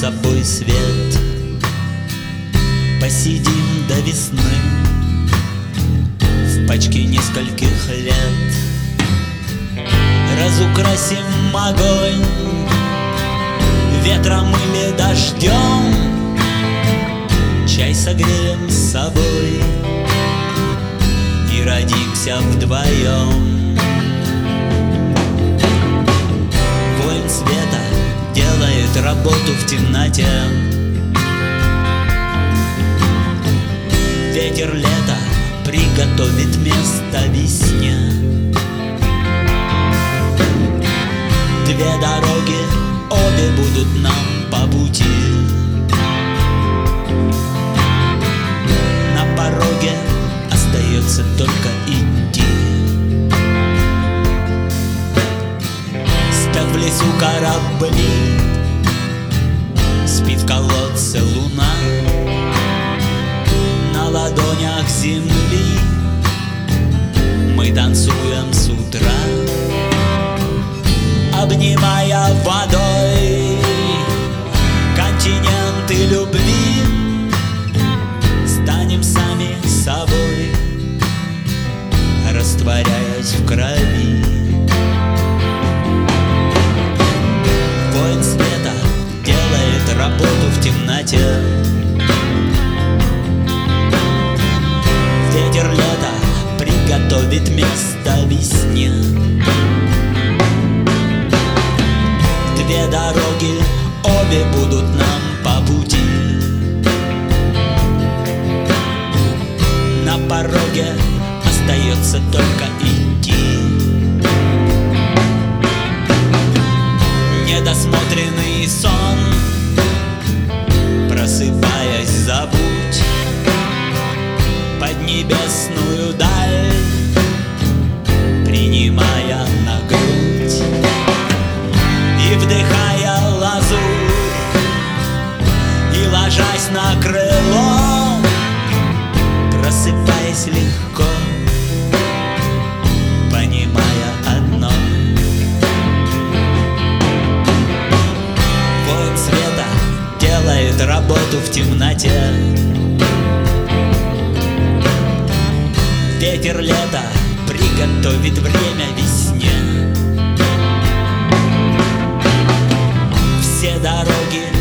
собой свет. Посидим до весны в пачке нескольких лет. Разукрасим огонь ветром или дождем, чай согреем с собой и родимся вдвоем. Воин света делает работу в темноте. Ветер лета приготовит место весне. Две дороги, обе будут нам по пути. На пороге остается только идти. Спят в лесу корабли, спит в колодце луна. На ладонях земли мы танцуем с утра, обнимая водой континенты любви. Станем сами собой, растворяясь в крови. Воин света делает работу в темноте. Ветер лета приготовит место весне. Две дороги, обе будут нам по пути. На пороге остается только идти. Недосмотренный сон, просыпаясь, забудь поднебесную даль, принимая на грудь и вдыхая лазурь, и ложась на крыло, просыпаясь легко, понимая одно: воин света делает работу в темноте. Ветер лета приготовит время весне. Все дороги